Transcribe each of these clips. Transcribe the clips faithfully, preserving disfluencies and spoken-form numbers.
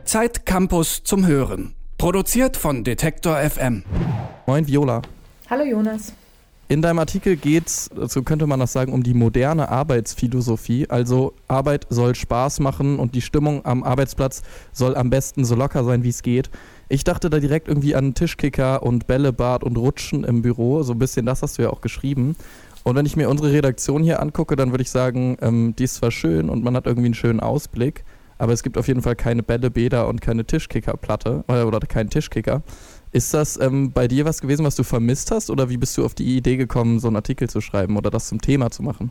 Zeit Campus zum Hören. Produziert von Detektor F M. Moin Viola. Hallo Jonas. In deinem Artikel geht es, so könnte man das sagen, um die moderne Arbeitsphilosophie. Also Arbeit soll Spaß machen und die Stimmung am Arbeitsplatz soll am besten so locker sein, wie es geht. Ich dachte da direkt irgendwie an Tischkicker und Bällebad und Rutschen im Büro. So ein bisschen das hast du ja auch geschrieben. Und wenn ich mir unsere Redaktion hier angucke, dann würde ich sagen, ähm, die ist zwar schön und man hat irgendwie einen schönen Ausblick, aber es gibt auf jeden Fall keine Bällebäder und keine Tischkickerplatte äh, oder keinen Tischkicker. Ist das ähm, bei dir was gewesen, was du vermisst hast, oder wie bist du auf die Idee gekommen, so einen Artikel zu schreiben oder das zum Thema zu machen?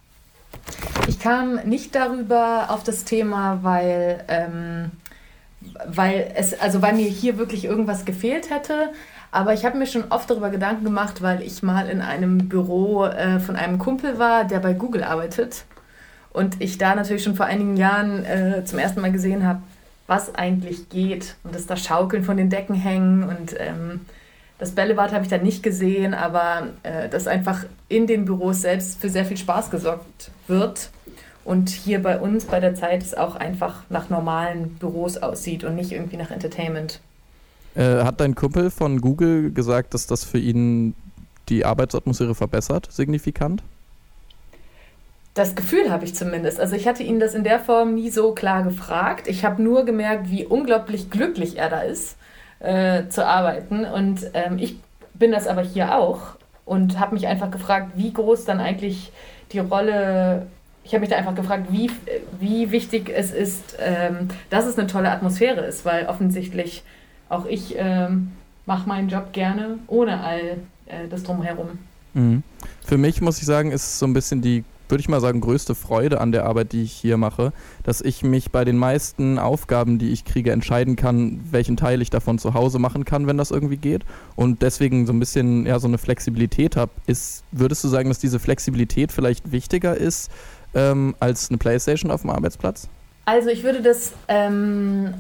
Ich kam nicht darüber auf das Thema, weil, ähm, weil, es, also weil mir hier wirklich irgendwas gefehlt hätte. Aber ich habe mir schon oft darüber Gedanken gemacht, weil ich mal in einem Büro äh, von einem Kumpel war, der bei Google arbeitet. Und ich da natürlich schon vor einigen Jahren äh, zum ersten Mal gesehen habe, was eigentlich geht. Und dass da Schaukeln von den Decken hängen. Und ähm, das Bällebad habe ich da nicht gesehen, aber äh, dass einfach in den Büros selbst für sehr viel Spaß gesorgt wird. Und hier bei uns bei der Zeit es auch einfach nach normalen Büros aussieht und nicht irgendwie nach Entertainment. Äh, hat dein Kumpel von Google gesagt, dass das für ihn die Arbeitsatmosphäre verbessert, signifikant? Das Gefühl habe ich zumindest. Also ich hatte ihn das in der Form nie so klar gefragt. Ich habe nur gemerkt, wie unglaublich glücklich er da ist, äh, zu arbeiten. Und ähm, ich bin das aber hier auch und habe mich einfach gefragt, wie groß dann eigentlich die Rolle... Ich habe mich da einfach gefragt, wie, wie wichtig es ist, ähm, dass es eine tolle Atmosphäre ist, weil offensichtlich... Auch ich ähm, mache meinen Job gerne, ohne all äh, das Drumherum. Mhm. Für mich, muss ich sagen, ist es so ein bisschen die, würde ich mal sagen, größte Freude an der Arbeit, die ich hier mache, dass ich mich bei den meisten Aufgaben, die ich kriege, entscheiden kann, welchen Teil ich davon zu Hause machen kann, wenn das irgendwie geht. Und deswegen so ein bisschen ja, so eine Flexibilität habe. Ist, würdest du sagen, dass diese Flexibilität vielleicht wichtiger ist ähm, als eine Playstation auf dem Arbeitsplatz? Also ich würde das... Ähm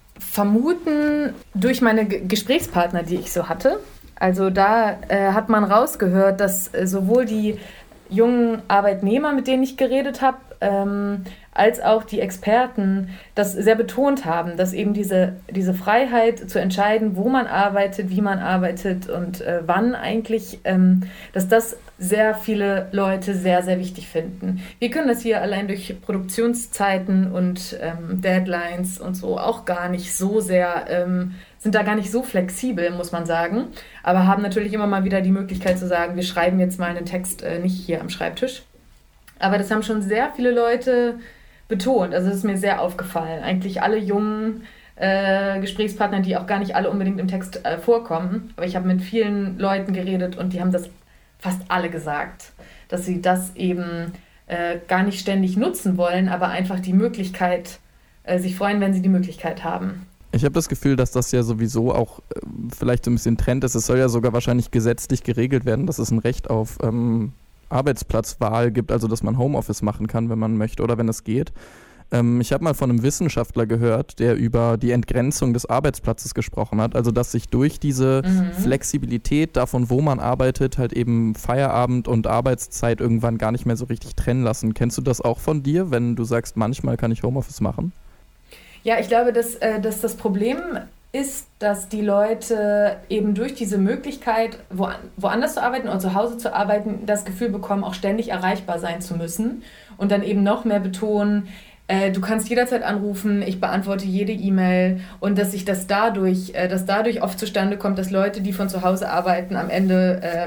vermuten durch meine G- Gesprächspartner, die ich so hatte. Also da äh, hat man rausgehört, dass äh, sowohl die jungen Arbeitnehmer, mit denen ich geredet habe, ähm, als auch die Experten das sehr betont haben, dass eben diese, diese Freiheit zu entscheiden, wo man arbeitet, wie man arbeitet und äh, wann eigentlich, ähm, dass das sehr viele Leute sehr, sehr wichtig finden. Wir können das hier allein durch Produktionszeiten und ähm, Deadlines und so auch gar nicht so sehr, ähm, sind da gar nicht so flexibel, muss man sagen, aber haben natürlich immer mal wieder die Möglichkeit zu sagen, wir schreiben jetzt mal einen Text äh, nicht hier am Schreibtisch. Aber das haben schon sehr viele Leute betont. Also das ist mir sehr aufgefallen. Eigentlich alle jungen äh, Gesprächspartner, die auch gar nicht alle unbedingt im Text äh, vorkommen. Aber ich habe mit vielen Leuten geredet und die haben das fast alle gesagt, dass sie das eben äh, gar nicht ständig nutzen wollen, aber einfach die Möglichkeit, äh, sich freuen, wenn sie die Möglichkeit haben. Ich habe das Gefühl, dass das ja sowieso auch äh, vielleicht so ein bisschen Trend ist. Es soll ja sogar wahrscheinlich gesetzlich geregelt werden, dass es ein Recht auf ähm, Arbeitsplatzwahl gibt, also dass man Homeoffice machen kann, wenn man möchte oder wenn es geht. Ähm, ich habe mal von einem Wissenschaftler gehört, der über die Entgrenzung des Arbeitsplatzes gesprochen hat, also dass sich durch diese mhm. Flexibilität davon, wo man arbeitet, halt eben Feierabend und Arbeitszeit irgendwann gar nicht mehr so richtig trennen lassen. Kennst du das auch von dir, wenn du sagst, manchmal kann ich Homeoffice machen? Ja, ich glaube, dass, äh, dass das Problem ist, dass die Leute eben durch diese Möglichkeit, wo, woanders zu arbeiten oder zu Hause zu arbeiten, das Gefühl bekommen, auch ständig erreichbar sein zu müssen und dann eben noch mehr betonen, äh, du kannst jederzeit anrufen, ich beantworte jede E-Mail und dass sich das dadurch, äh, dass dadurch oft zustande kommt, dass Leute, die von zu Hause arbeiten, am Ende äh,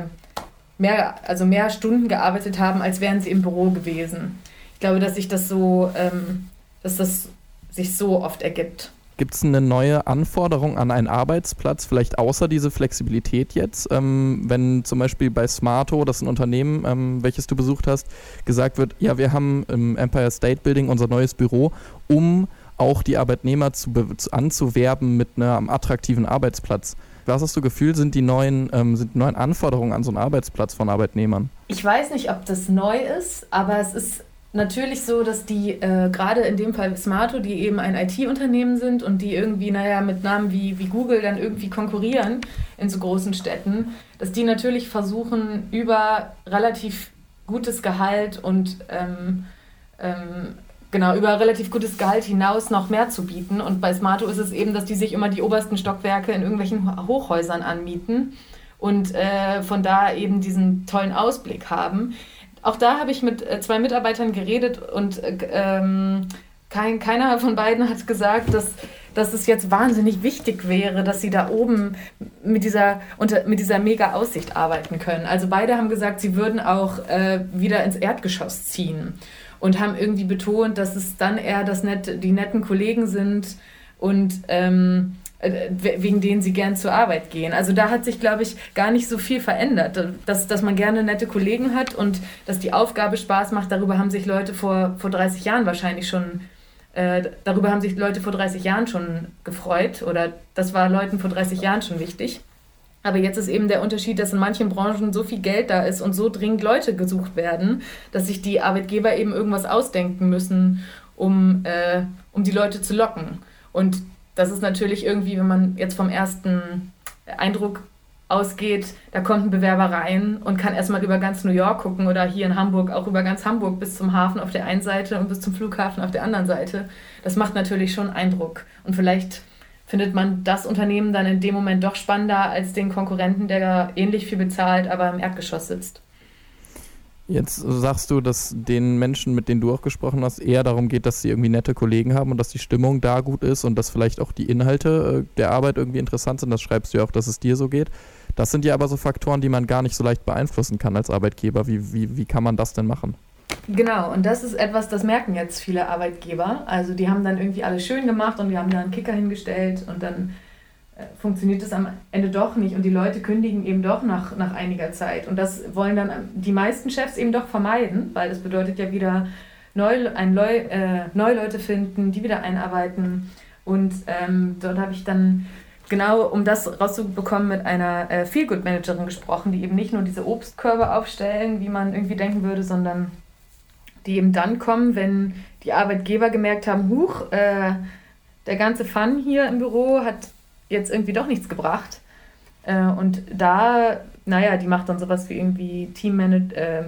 mehr, also mehr Stunden gearbeitet haben, als wären sie im Büro gewesen. Ich glaube, dass sich das so, ähm, dass das sich so oft ergibt. Gibt es eine neue Anforderung an einen Arbeitsplatz, vielleicht außer diese Flexibilität jetzt? Ähm, wenn zum Beispiel bei Smarto, das ist ein Unternehmen, ähm, welches du besucht hast, gesagt wird, ja, wir haben im Empire State Building unser neues Büro, um auch die Arbeitnehmer zu be- zu anzuwerben mit einem attraktiven Arbeitsplatz. Was hast du Gefühl, sind die neuen, ähm, sind die neuen Anforderungen an so einen Arbeitsplatz von Arbeitnehmern? Ich weiß nicht, ob das neu ist, aber es ist natürlich so, dass die, äh, gerade in dem Fall Smarto, die eben ein I T-Unternehmen sind und die irgendwie, naja, mit Namen wie, wie Google dann irgendwie konkurrieren in so großen Städten, dass die natürlich versuchen, über relativ gutes Gehalt und ähm, ähm, genau, über relativ gutes Gehalt hinaus noch mehr zu bieten. Und bei Smaato ist es eben, dass die sich immer die obersten Stockwerke in irgendwelchen Hochhäusern anmieten und äh, von da eben diesen tollen Ausblick haben. Auch da habe ich mit äh, zwei Mitarbeitern geredet und äh, ähm, kein, keiner von beiden hat gesagt, dass, dass es jetzt wahnsinnig wichtig wäre, dass sie da oben mit dieser, unter, mit dieser Mega-Aussicht arbeiten können. Also beide haben gesagt, sie würden auch äh, wieder ins Erdgeschoss ziehen und haben irgendwie betont, dass es dann eher das net, die netten Kollegen sind und ähm, wegen denen sie gern zur Arbeit gehen. Also da hat sich, glaube ich, gar nicht so viel verändert. Dass, dass man gerne nette Kollegen hat und dass die Aufgabe Spaß macht, darüber haben sich Leute vor, vor dreißig Jahren wahrscheinlich schon, äh, darüber haben sich Leute vor dreißig Jahren schon gefreut oder das war Leuten vor dreißig Jahren schon wichtig. Aber jetzt ist eben der Unterschied, dass in manchen Branchen so viel Geld da ist und so dringend Leute gesucht werden, dass sich die Arbeitgeber eben irgendwas ausdenken müssen, um, äh, um die Leute zu locken. Und das ist natürlich irgendwie, wenn man jetzt vom ersten Eindruck ausgeht, da kommt ein Bewerber rein und kann erstmal über ganz New York gucken oder hier in Hamburg auch über ganz Hamburg bis zum Hafen auf der einen Seite und bis zum Flughafen auf der anderen Seite. Das macht natürlich schon Eindruck. Und vielleicht findet man das Unternehmen dann in dem Moment doch spannender als den Konkurrenten, der ähnlich viel bezahlt, aber im Erdgeschoss sitzt. Jetzt sagst du, dass den Menschen, mit denen du auch gesprochen hast, eher darum geht, dass sie irgendwie nette Kollegen haben und dass die Stimmung da gut ist und dass vielleicht auch die Inhalte der Arbeit irgendwie interessant sind. Das schreibst du ja auch, dass es dir so geht. Das sind ja aber so Faktoren, die man gar nicht so leicht beeinflussen kann als Arbeitgeber. Wie, wie, wie kann man das denn machen? Genau, und das ist etwas, das merken jetzt viele Arbeitgeber. Also die haben dann irgendwie alles schön gemacht und die haben da einen Kicker hingestellt und dann funktioniert das am Ende doch nicht und die Leute kündigen eben doch nach, nach einiger Zeit. Und das wollen dann die meisten Chefs eben doch vermeiden, weil das bedeutet ja wieder neu, ein Leu, äh, neue Leute finden, die wieder einarbeiten. Und ähm, dort habe ich dann genau, um das rauszubekommen, mit einer äh, Feel-Good-Managerin gesprochen, die eben nicht nur diese Obstkörbe aufstellen, wie man irgendwie denken würde, sondern die eben dann kommen, wenn die Arbeitgeber gemerkt haben, huch, äh, der ganze Fun hier im Büro hat jetzt irgendwie doch nichts gebracht. Äh, und da, naja, die macht dann sowas wie irgendwie Teammanage, äh,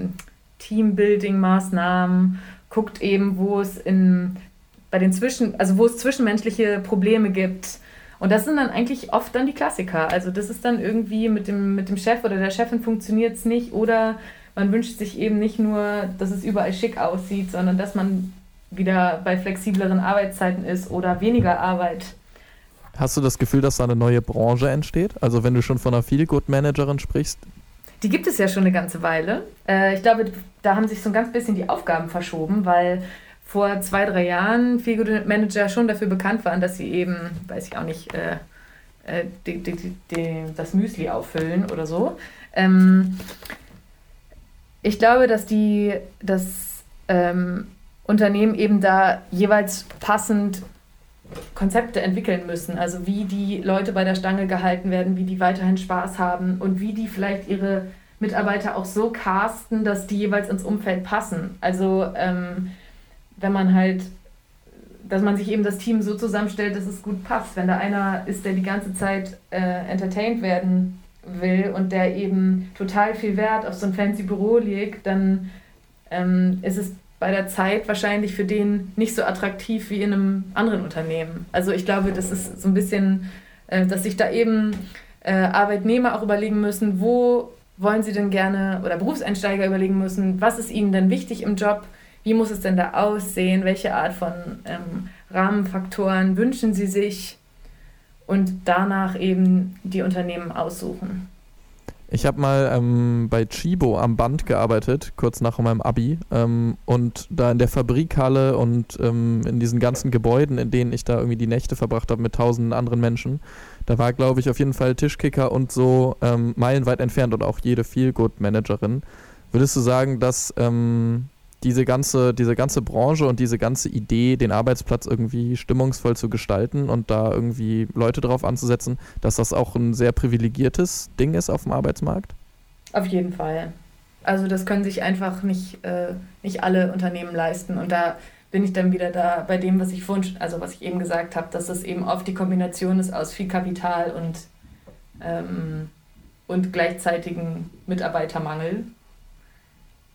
Teambuilding-Maßnahmen, guckt eben, wo es in bei den Zwischen, also wo es zwischenmenschliche Probleme gibt. Und das sind dann eigentlich oft dann die Klassiker. Also das ist dann irgendwie mit dem, mit dem Chef oder der Chefin funktioniert es nicht oder man wünscht sich eben nicht nur, dass es überall schick aussieht, sondern dass man wieder bei flexibleren Arbeitszeiten ist oder weniger Arbeit. Hast du das Gefühl, dass da eine neue Branche entsteht? Also wenn du schon von einer Feel-Good-Managerin sprichst? Die gibt es ja schon eine ganze Weile. Äh, ich glaube, da haben sich so ein ganz bisschen die Aufgaben verschoben, weil vor zwei, drei Jahren Feel-Good-Manager schon dafür bekannt waren, dass sie eben, weiß ich auch nicht, äh, äh, die, die, die, das Müsli auffüllen oder so. Ähm, ich glaube, dass die das ähm, Unternehmen eben da jeweils passend Konzepte entwickeln müssen, also wie die Leute bei der Stange gehalten werden, wie die weiterhin Spaß haben und wie die vielleicht ihre Mitarbeiter auch so casten, dass die jeweils ins Umfeld passen. Also ähm, wenn man halt, dass man sich eben das Team so zusammenstellt, dass es gut passt. Wenn da einer ist, der die ganze Zeit äh, entertained werden will und der eben total viel Wert auf so ein fancy Büro legt, dann ähm, ist es bei der Zeit wahrscheinlich für den nicht so attraktiv wie in einem anderen Unternehmen. Also ich glaube, das ist so ein bisschen, äh, dass sich da eben äh, Arbeitnehmer auch überlegen müssen, wo wollen sie denn gerne, oder Berufseinsteiger überlegen müssen, was ist ihnen denn wichtig im Job, wie muss es denn da aussehen, welche Art von ähm, Rahmenfaktoren wünschen sie sich und danach eben die Unternehmen aussuchen. Ich habe mal ähm, bei Chibo am Band gearbeitet, kurz nach meinem Abi, ähm, und da in der Fabrikhalle und ähm, in diesen ganzen Gebäuden, in denen ich da irgendwie die Nächte verbracht habe mit tausenden anderen Menschen, da war, glaube ich, auf jeden Fall Tischkicker und so ähm, meilenweit entfernt und auch jede Feel-Good-Managerin. Würdest du sagen, dass ähm, diese ganze, diese ganze Branche und diese ganze Idee, den Arbeitsplatz irgendwie stimmungsvoll zu gestalten und da irgendwie Leute drauf anzusetzen, dass das auch ein sehr privilegiertes Ding ist auf dem Arbeitsmarkt? Auf jeden Fall. Also das können sich einfach nicht, äh, nicht alle Unternehmen leisten. Und da bin ich dann wieder da bei dem, was ich vorhin, also was ich eben gesagt habe, dass das eben oft die Kombination ist aus viel Kapital und, ähm, und gleichzeitigen Mitarbeitermangel.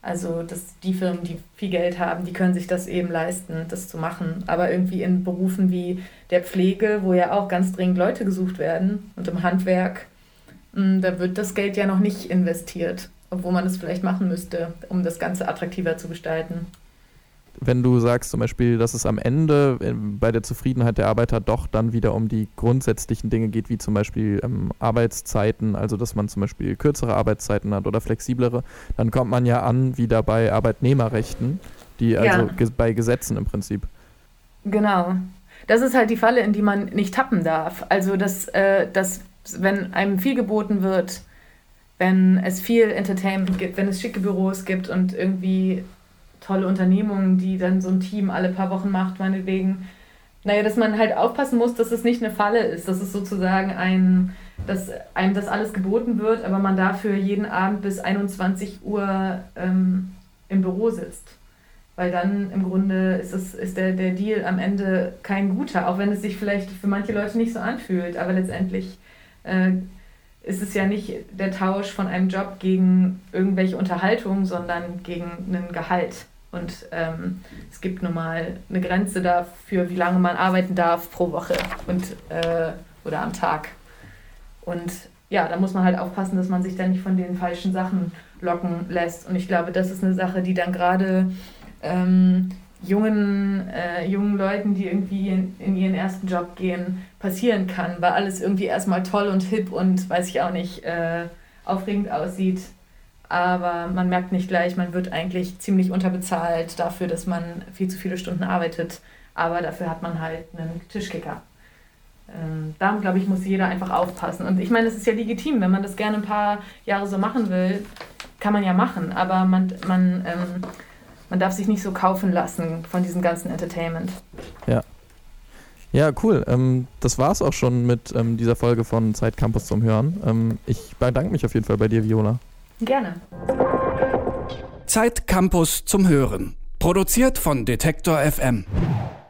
Also dass die Firmen, die viel Geld haben, die können sich das eben leisten, das zu machen. Aber irgendwie in Berufen wie der Pflege, wo ja auch ganz dringend Leute gesucht werden und im Handwerk, da wird das Geld ja noch nicht investiert, obwohl man das vielleicht machen müsste, um das Ganze attraktiver zu gestalten. Wenn du sagst zum Beispiel, dass es am Ende bei der Zufriedenheit der Arbeiter doch dann wieder um die grundsätzlichen Dinge geht, wie zum Beispiel ähm, Arbeitszeiten, also dass man zum Beispiel kürzere Arbeitszeiten hat oder flexiblere, dann kommt man ja an wieder bei Arbeitnehmerrechten, die also Ja. ge- bei Gesetzen im Prinzip. Genau. Das ist halt die Falle, in die man nicht tappen darf. Also, dass, äh, dass wenn einem viel geboten wird, wenn es viel Entertainment gibt, wenn es schicke Büros gibt und irgendwie tolle Unternehmungen, die dann so ein Team alle paar Wochen macht, meinetwegen. Naja, dass man halt aufpassen muss, dass es nicht eine Falle ist, dass es sozusagen ein, dass einem das alles geboten wird, aber man dafür jeden Abend bis einundzwanzig Uhr ähm, im Büro sitzt. Weil dann im Grunde ist, es, ist der, der Deal am Ende kein guter, auch wenn es sich vielleicht für manche Leute nicht so anfühlt, aber letztendlich äh, ist es ja nicht der Tausch von einem Job gegen irgendwelche Unterhaltung, sondern gegen ein Gehalt. Und ähm, es gibt nun mal eine Grenze dafür, wie lange man arbeiten darf pro Woche und, äh, oder am Tag. Und ja, da muss man halt aufpassen, dass man sich da nicht von den falschen Sachen locken lässt. Und ich glaube, das ist eine Sache, die dann gerade ähm, jungen, äh, jungen Leuten, die irgendwie in, in ihren ersten Job gehen, passieren kann, weil alles irgendwie erstmal toll und hip und, weiß ich auch nicht, äh, aufregend aussieht. Aber man merkt nicht gleich, man wird eigentlich ziemlich unterbezahlt dafür, dass man viel zu viele Stunden arbeitet. Aber dafür hat man halt einen Tischkicker. Ähm, da, glaube ich, muss jeder einfach aufpassen. Und ich meine, es ist ja legitim, wenn man das gerne ein paar Jahre so machen will, kann man ja machen. Aber man, man, ähm, man darf sich nicht so kaufen lassen von diesem ganzen Entertainment. Ja. Ja, cool. Ähm, das war's auch schon mit ähm, dieser Folge von Zeit Campus zum Hören. Ähm, ich bedanke mich auf jeden Fall bei dir, Viola. Gerne. Zeit Campus zum Hören. Produziert von Detektor F M.